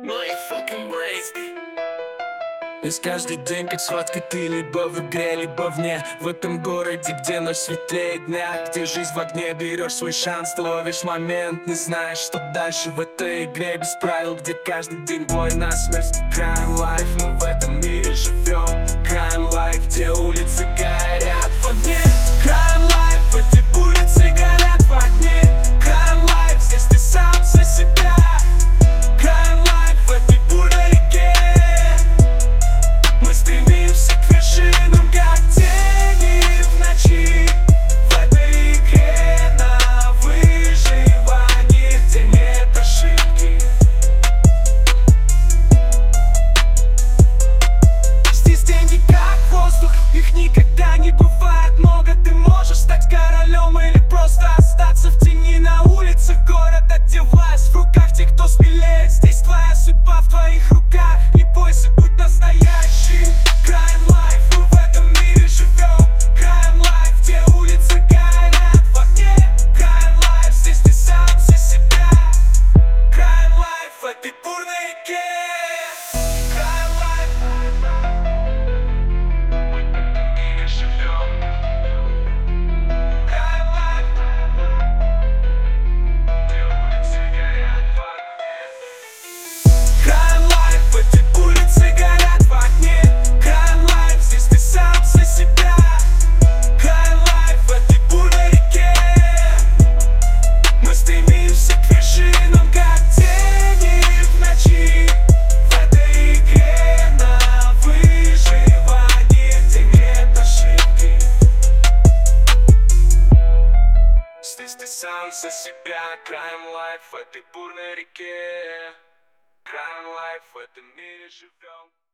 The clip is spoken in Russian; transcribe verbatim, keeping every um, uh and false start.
мой fucking waste. Ведь каждый день как схватка, ты либо в игре, либо вне. В этом городе, где ночь светлее дня, где жизнь в огне, берешь свой шанс, ты ловишь момент, не знаешь, что дальше в этой игре без правил, где каждый день бой на смерть. Crime Life, мы в этом мире живем. Crime Life, где улицы горят в огне. Crime Life, эти улицы горят в огне. Crime Life, здесь ты сам за себя. Crime Life, в этой бурной реке мы стремимся к вершинам, как тени в ночи. В этой игре на выживание, где нет ошибки. Здесь деньги как воздух, их никогда не бывает много. Ты можешь стать королем или просто остаться в тени на улицах города, где власть в руках тех, кто смелее. Здесь твоя судьба в твоих руках, не бойся, будь настоящим. Crime Life, мы в этом мире живем. Crime Life, где улицы горят в огне. Crime Life, здесь ты сам за себя. Crime Life, в этой бурной реке. Crime Life, мы в этом мире живем. Crime Life, где улицы горят в огне. Crime Life, в этой улице горят в огне. Crime Life, здесь ты сам за себя. Crime Life, в этой бурной реке мы стремимся к вершинам, как тени в ночи. В этой игре на выживание, где нет ошибки. Здесь ты сам за себя. Crime Life, в этой бурной реке. Crime Life, в этом мире живем.